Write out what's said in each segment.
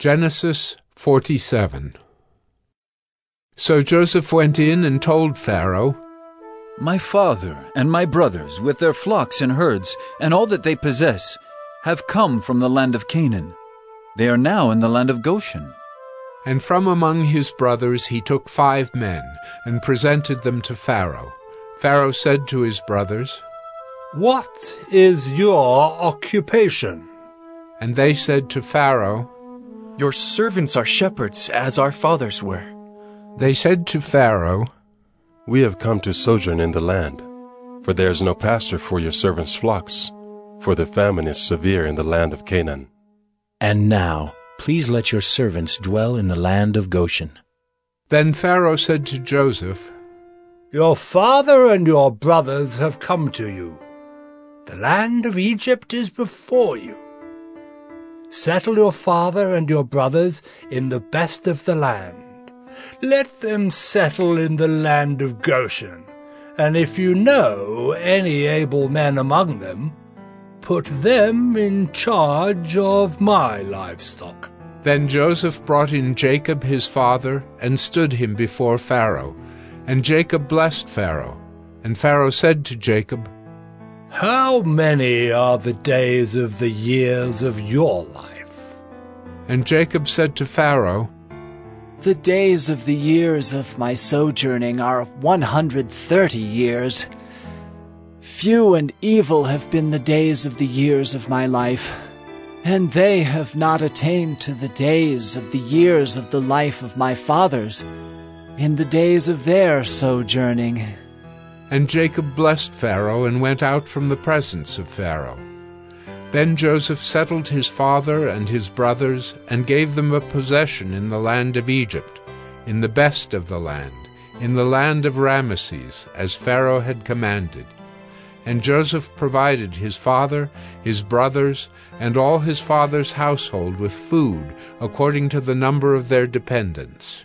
Genesis 47. So Joseph went in and told Pharaoh, "My father and my brothers, with their flocks and herds, and all that they possess, have come from the land of Canaan. They are now in the land of Goshen." And from among his brothers he took 5 men, and presented them to Pharaoh. Pharaoh said to his brothers, "What is your occupation?" And they said to Pharaoh, "Your servants are shepherds, as our fathers were." They said to Pharaoh, "We have come to sojourn in the land, for there is no pasture for your servants' flocks, for the famine is severe in the land of Canaan. And now, please let your servants dwell in the land of Goshen." Then Pharaoh said to Joseph, "Your father and your brothers have come to you. The land of Egypt is before you. Settle your father and your brothers in the best of the land. Let them settle in the land of Goshen, and if you know any able men among them, put them in charge of my livestock." Then Joseph brought in Jacob his father, and stood him before Pharaoh. And Jacob blessed Pharaoh. And Pharaoh said to Jacob, "How many are the days of the years of your life?" And Jacob said to Pharaoh, "The days of the years of my sojourning are 130 years. Few and evil have been the days of the years of my life, and they have not attained to the days of the years of the life of my fathers, in the days of their sojourning." And Jacob blessed Pharaoh, and went out from the presence of Pharaoh. Then Joseph settled his father and his brothers, and gave them a possession in the land of Egypt, in the best of the land, in the land of Ramesses, as Pharaoh had commanded. And Joseph provided his father, his brothers, and all his father's household with food, according to the number of their dependents.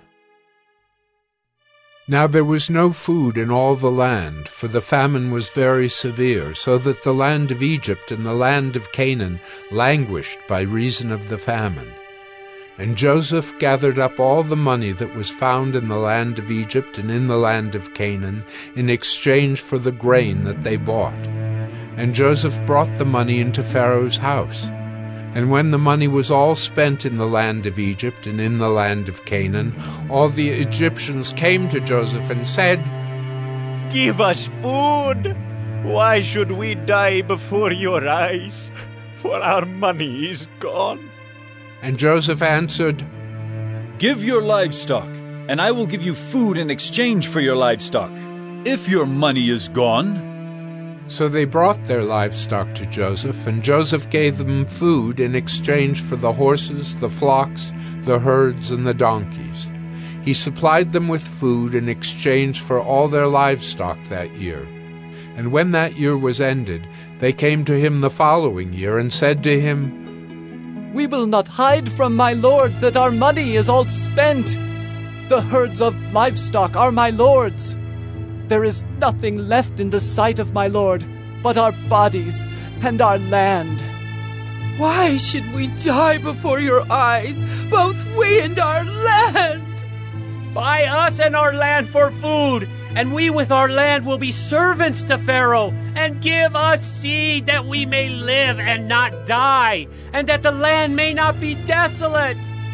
Now there was no food in all the land, for the famine was very severe, so that the land of Egypt and the land of Canaan languished by reason of the famine. And Joseph gathered up all the money that was found in the land of Egypt and in the land of Canaan, in exchange for the grain that they bought. And Joseph brought the money into Pharaoh's house. And when the money was all spent in the land of Egypt and in the land of Canaan, all the Egyptians came to Joseph and said, "Give us food. Why should we die before your eyes? For our money is gone." And Joseph answered, "Give your livestock, and I will give you food in exchange for your livestock, if your money is gone." So they brought their livestock to Joseph, and Joseph gave them food in exchange for the horses, the flocks, the herds, and the donkeys. He supplied them with food in exchange for all their livestock that year. And when that year was ended, they came to him the following year and said to him, "We will not hide from my lord that our money is all spent. The herds of livestock are my lord's. There is nothing left in the sight of my lord but our bodies and our land." "Why should we die before your eyes, both we and our land?" "Buy us and our land for food, and we with our land will be servants to Pharaoh, and give us seed that we may live and not die, and that the land may not be desolate."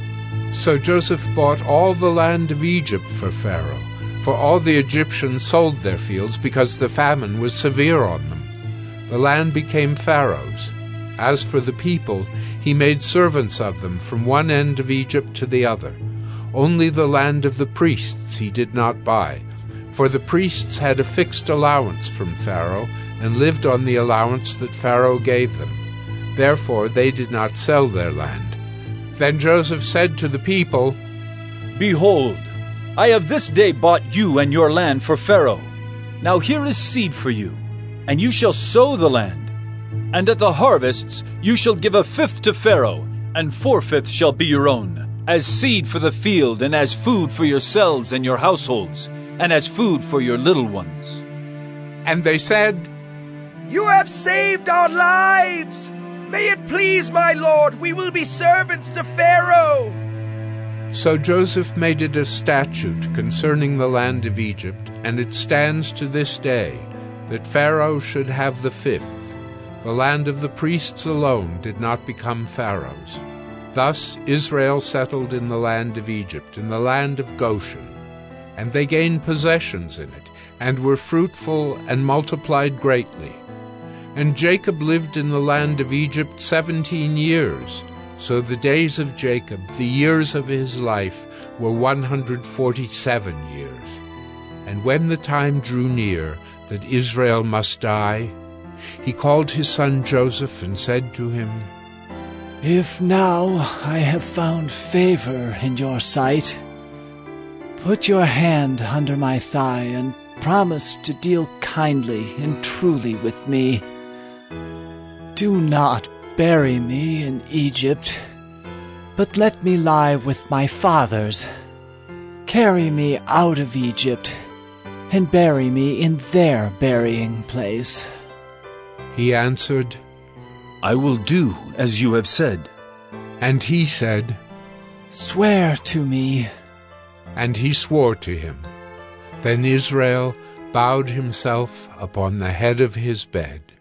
So Joseph bought all the land of Egypt for Pharaoh, for all the Egyptians sold their fields because the famine was severe on them. The land became Pharaoh's. As for the people, he made servants of them from one end of Egypt to the other. Only the land of the priests he did not buy, for the priests had a fixed allowance from Pharaoh, and lived on the allowance that Pharaoh gave them. Therefore they did not sell their land. Then Joseph said to the people, "Behold, I have this day bought you and your land for Pharaoh. Now here is seed for you, and you shall sow the land. And at the harvests you shall give 1/5 to Pharaoh, and 4/5 shall be your own, as seed for the field, and as food for yourselves and your households, and as food for your little ones." And they said, "You have saved our lives. May it please my lord, we will be servants to Pharaoh. So Joseph made it a statute concerning the land of Egypt, and it stands to this day, that Pharaoh should have the fifth. The land of the priests alone did not become Pharaoh's. Thus Israel settled in the land of Egypt, in the land of Goshen, and they gained possessions in it, and were fruitful and multiplied greatly. And Jacob lived in the land of Egypt 17 years. So the days of Jacob, the years of his life, were 147 years. And when the time drew near that Israel must die, he called his son Joseph and said to him, If now I have found favor in your sight, put your hand under my thigh and promise to deal kindly and truly with me. Do not bury me in Egypt, but let me lie with my fathers. Carry me out of Egypt, and bury me in their burying place. He answered, I will do as you have said. And he said, Swear to me. And he swore to him. Then Israel bowed himself upon the head of his bed.